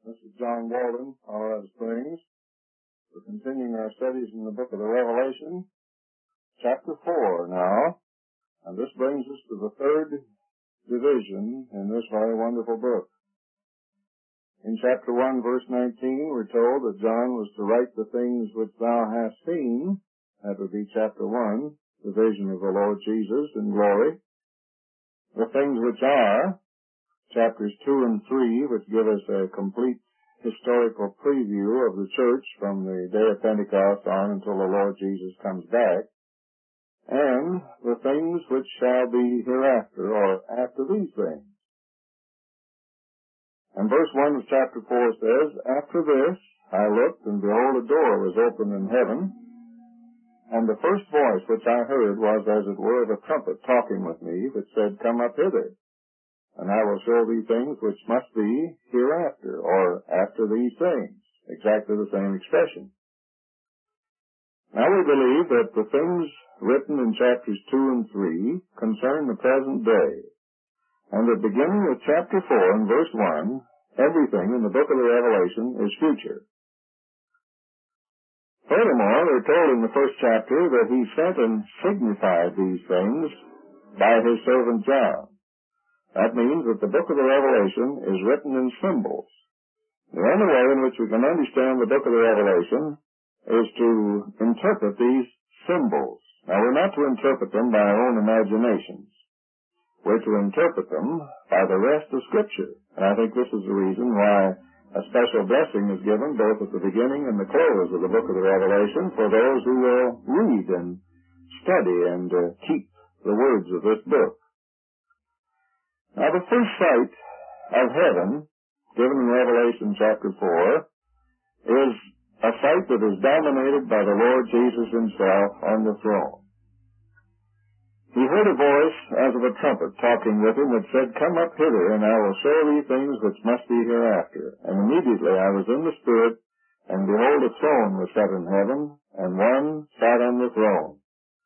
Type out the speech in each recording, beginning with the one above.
This is John Walden, Colorado Springs. We're continuing our studies in the book of the Revelation, chapter 4 now, and this brings us to the third division in this very wonderful book. In chapter 1, verse 19, we're told that John was to write the things which thou hast seen. That would be chapter 1, the vision of the Lord Jesus in glory. The things which are, chapters 2 and 3, which give us a complete historical preview of the church from the day of Pentecost on until the Lord Jesus comes back, and the things which shall be hereafter, or after these things. And verse 1 of chapter 4 says, After this I looked, and behold, a door was opened in heaven, and the first voice which I heard was as it were of a trumpet talking with me, which said, Come up hither, and I will show thee things which must be hereafter, or after these things. Exactly the same expression. Now we believe that the things written in chapters 2 and 3 concern the present day, and that beginning with chapter 4 and verse 1, everything in the book of the Revelation is future. Furthermore, we're told in the first chapter that he sent and signified these things by his servant John. That means that the book of the Revelation is written in symbols. The only way in which we can understand the book of the Revelation is to interpret these symbols. Now, we're not to interpret them by our own imaginations. We're to interpret them by the rest of Scripture. And I think this is the reason why a special blessing is given both at the beginning and the close of the book of the Revelation for those who will read and study and keep the words of this book. Now, the first sight of heaven, given in Revelation chapter 4, is a sight that is dominated by the Lord Jesus himself on the throne. He heard a voice as of a trumpet talking with him that said, Come up hither, and I will show thee things which must be hereafter. And immediately I was in the Spirit, and behold, a throne was set in heaven, and one sat on the throne.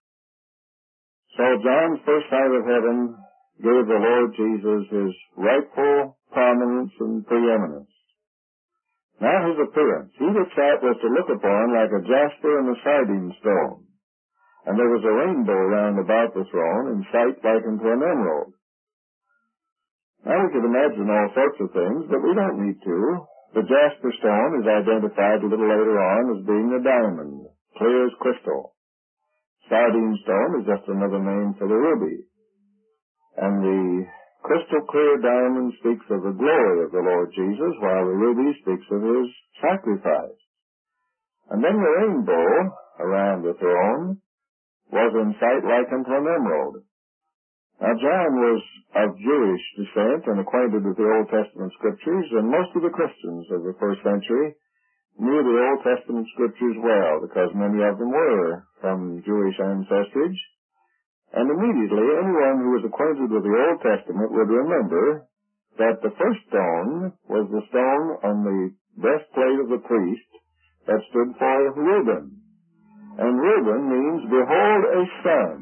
So John's first sight of heaven gave the Lord Jesus his rightful prominence and preeminence. Now his appearance, he that sat was to look upon like a jasper and a sardine stone, and there was a rainbow round about the throne, in sight like unto an emerald. Now we could imagine all sorts of things, but we don't need to. The jasper stone is identified a little later on as being a diamond, clear as crystal. Sardine stone is just another name for the ruby. And the crystal clear diamond speaks of the glory of the Lord Jesus, while the ruby speaks of his sacrifice. And then the rainbow around the throne was in sight like unto an emerald. Now John was of Jewish descent and acquainted with the Old Testament Scriptures, and most of the Christians of the first century knew the Old Testament Scriptures well, because many of them were from Jewish ancestry. And immediately anyone who was acquainted with the Old Testament would remember that the first stone was the stone on the breastplate of the priest that stood for Reuben. And Reuben means, Behold a son.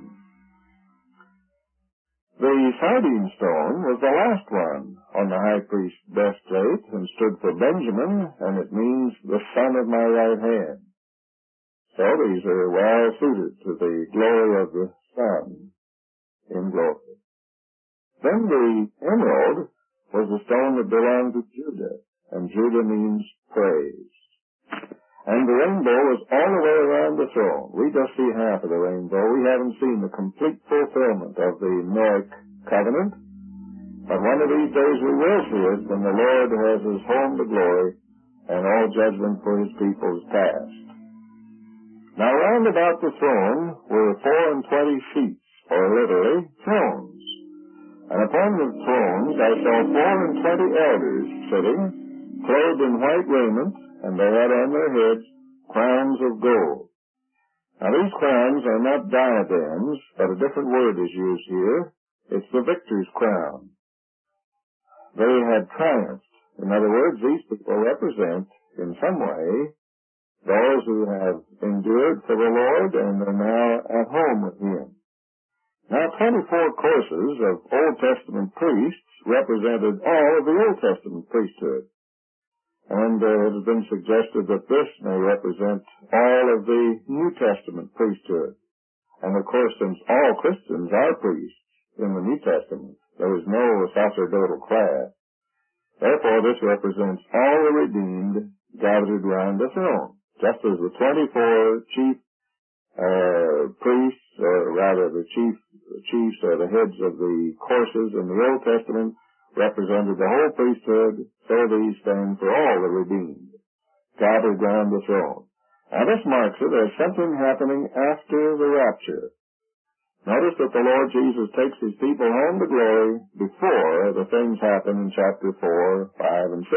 The sardine stone was the last one on the high priest's breastplate and stood for Benjamin, and it means the son of my right hand. So these are well suited to the glory of the Son in glory. Then the emerald was the stone that belonged to Judah, and Judah means praise. And the rainbow was all the way around the throne. We just see half of the rainbow. We haven't seen the complete fulfillment of the Noahic covenant. But one of these days we will see it when the Lord has his home to glory and all judgment for his people is past. Now round about the throne were 24 seats, or literally thrones. And upon the thrones I saw 24 elders sitting, clothed in white raiment, and they had on their heads crowns of gold. Now these crowns are not diadems, but a different word is used here. It's the victor's crown. They had triumphed. In other words, these people represent, in some way, those who have endured for the Lord and are now at home with him. Now 24 courses of Old Testament priests represented all of the Old Testament priesthood. And it has been suggested that this may represent all of the New Testament priesthood. And of course, since all Christians are priests in the New Testament, there is no sacerdotal class. Therefore, this represents all the redeemed gathered around the throne, just as the 24 chief priests, or rather the chiefs or the heads of the courses in the Old Testament represented the whole priesthood, so these stand for all the redeemed gathered around the throne. Now this marks it as something happening after the rapture. Notice that the Lord Jesus takes his people home to glory before the things happen in chapter 4, 5, and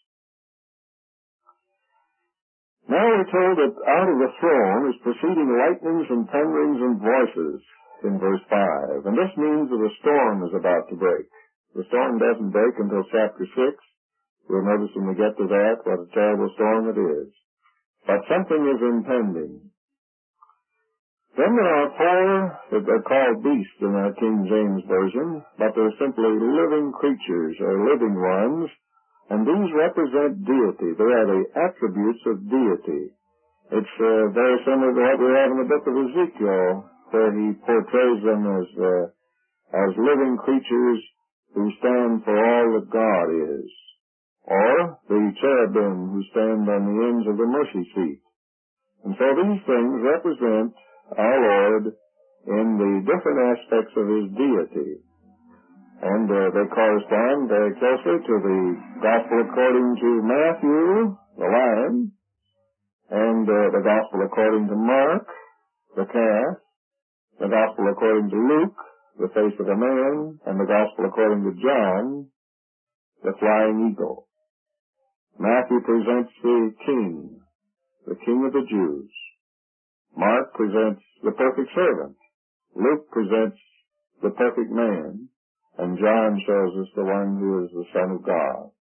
6. Now we're told that out of the throne is proceeding lightnings and thunderings and voices in verse 5. And this means that a storm is about to break. The storm doesn't break until chapter 6. We'll notice when we get to that what a terrible storm it is. But something is impending. Then there are four that are called beasts in our King James Version, but they're simply living creatures or living ones, and these represent deity. They are the attributes of deity. It's very similar to what we have in the book of Ezekiel, where he portrays them as living creatures who stand for all that God is, or the cherubim who stand on the ends of the mercy seat. And so these things represent our Lord in the different aspects of his deity. And they correspond very closely to the Gospel according to Matthew, the lion, and the Gospel according to Mark, the calf, the Gospel according to Luke, the face of a man, and the Gospel according to John, the flying eagle. Matthew presents the king of the Jews. Mark presents the perfect servant. Luke presents the perfect man. And John shows us the one who is the Son of God.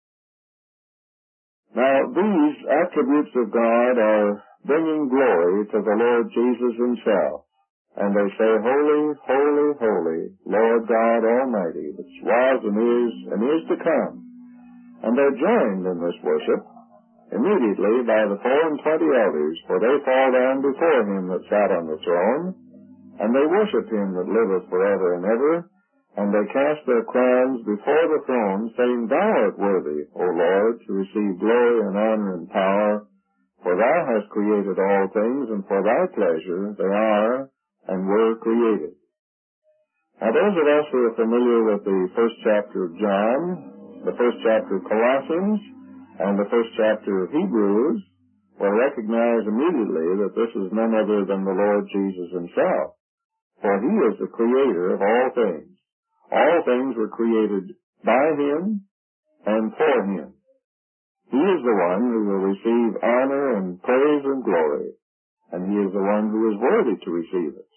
Now, these attributes of God are bringing glory to the Lord Jesus himself. And they say, Holy, holy, holy, Lord God Almighty, which was and is to come. And they're joined in this worship immediately by the 24 elders, for they fall down before him that sat on the throne, and they worship him that liveth forever and ever, and they cast their crowns before the throne, saying, Thou art worthy, O Lord, to receive glory and honor and power, for thou hast created all things, and for thy pleasure they are and were created. Now those of us who are familiar with the first chapter of John, the first chapter of Colossians, and the first chapter of Hebrews, will recognize immediately that this is none other than the Lord Jesus himself. For he is the creator of all things. All things were created by him and for him. He is the one who will receive honor and praise and glory, and he is the one who is worthy to receive it.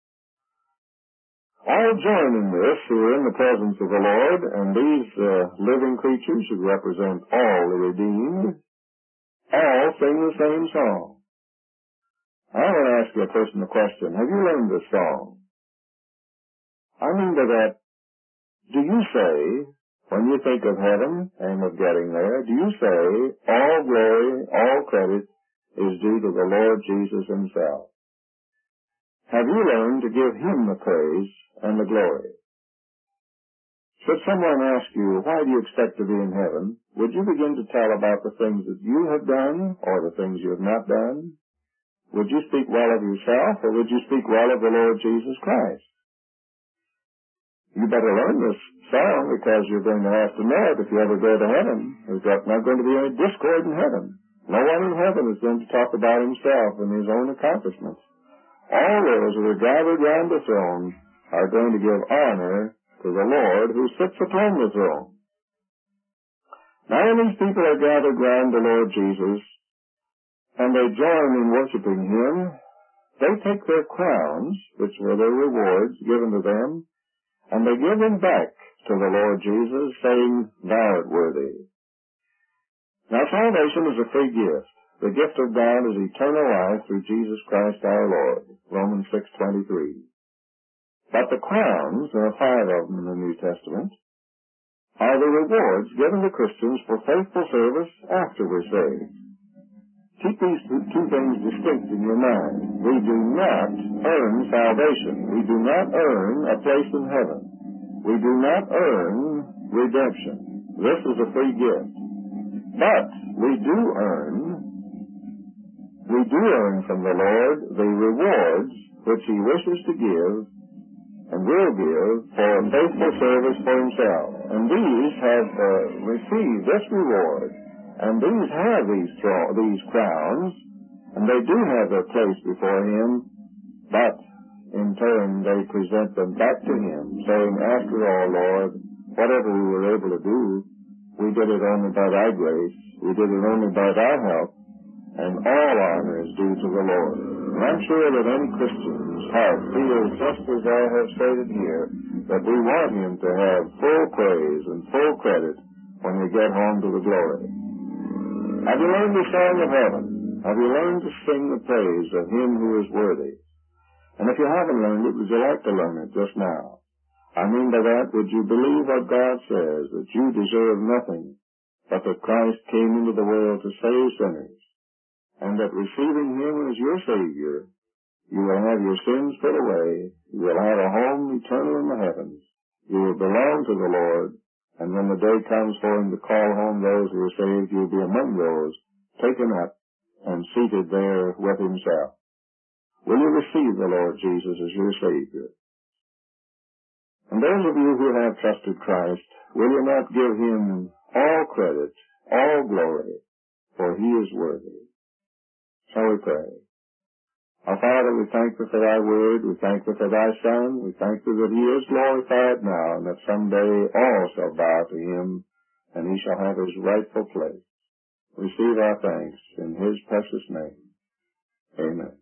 All join in this who are in the presence of the Lord, and these living creatures who represent all the redeemed, all sing the same song. I want to ask you a personal question. Have you learned this song? I mean by that, do you say, when you think of heaven and of getting there, do you say all glory, all credit is due to the Lord Jesus himself? Have you learned to give him the praise and the glory? Should someone ask you, why do you expect to be in heaven, would you begin to tell about the things that you have done or the things you have not done? Would you speak well of yourself, or would you speak well of the Lord Jesus Christ? You better learn this song, because you're going to have to know it if you ever go to heaven. There's not going to be any discord in heaven. No one in heaven is going to talk about himself and his own accomplishments. All those who are gathered round the throne are going to give honor to the Lord who sits upon the throne. Now when these people are gathered round the Lord Jesus, and they join in worshiping him, they take their crowns, which were their rewards given to them, and they give them back to the Lord Jesus, saying, Thou art worthy. Now salvation is a free gift. The gift of God is eternal life through Jesus Christ our Lord. Romans 6:23. But the crowns, there are 5 of them in the New Testament, are the rewards given to Christians for faithful service after we're saved. Keep these two things distinct in your mind. We do not earn salvation. We do not earn a place in heaven. We do not earn redemption. This is a free gift. But we do earn from the Lord the rewards which He wishes to give and will give for faithful service for Himself. And these have received this reward, and these have these crowns, and they do have their place before Him, but in turn they present them back to Him, saying, after all, Lord, whatever we were able to do, we did it only by Thy grace, we did it only by Thy help, and all honor is due to the Lord. And I'm sure that any Christian's heart feels just as I have stated here, that we want Him to have full praise and full credit when we get home to the glory. Have you learned the song of heaven? Have you learned to sing the praise of Him who is worthy? And if you haven't learned it, would you like to learn it just now? I mean by that, would you believe what God says, that you deserve nothing, but that Christ came into the world to save sinners, and that receiving Him as your Savior, you will have your sins put away, you will have a home eternal in the heavens, you will belong to the Lord, and when the day comes for Him to call home those who are saved, you will be among those taken up and seated there with Himself. Will you receive the Lord Jesus as your Savior? And those of you who have trusted Christ, will you not give Him all credit, all glory, for He is worthy? Shall we pray? Our Father, we thank Thee for Thy word, we thank Thee for Thy Son, we thank Thee that He is glorified now, and that someday all shall bow to Him, and He shall have His rightful place. Receive our thanks in His precious name. Amen.